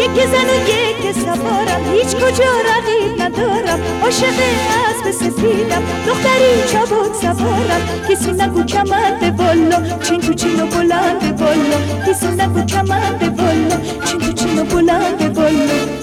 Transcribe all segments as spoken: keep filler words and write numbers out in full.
یک زن و یک سوارم، هیچ کجا رقیب ندارم. عاشق اسب سفیدم، دختری چابک سوارم. کسی نگو کمند والا، چین تو چین و بلند والا. کسی نگو کمند والا، چین تو چین و بلند والا.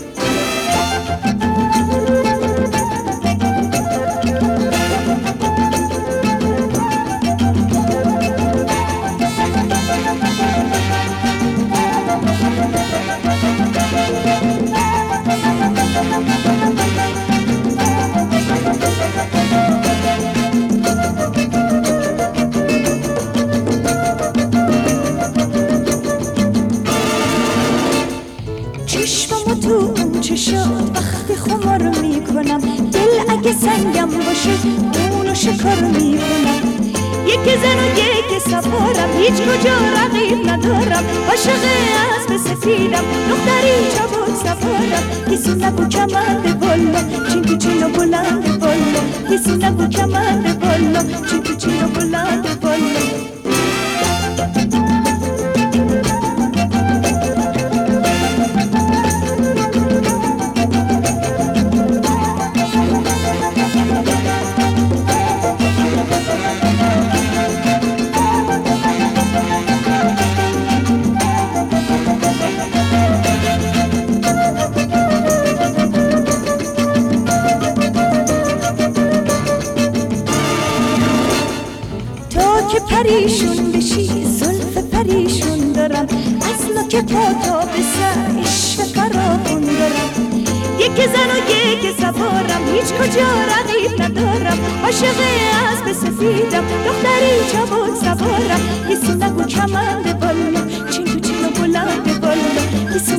چشممو تو اون چشات وقتی خمار میکنم، دل اگه سنگم باشه اونو شکار میکنم. یک زن و یک سوارم، هیچ کجا رقیب ندارم. عاشق اسب سفیدم، دختری چابک سوارم. کسی نگو کمند والا، چین تو چین و بلند والا. کسی نگو کمند والا، چین تو چین و بلند والا. که پریشون بشی زلف پریشون دارم، اصلا که پا تا به سر عشق فراخون دارم. یک زن و یک سوارم، هیچ کجا رقیب ندارم. عاشق اسب سفیدم، دختری چابک سوارم. کسی نگو کمند والا، چین تو چین و بلند والا. کسی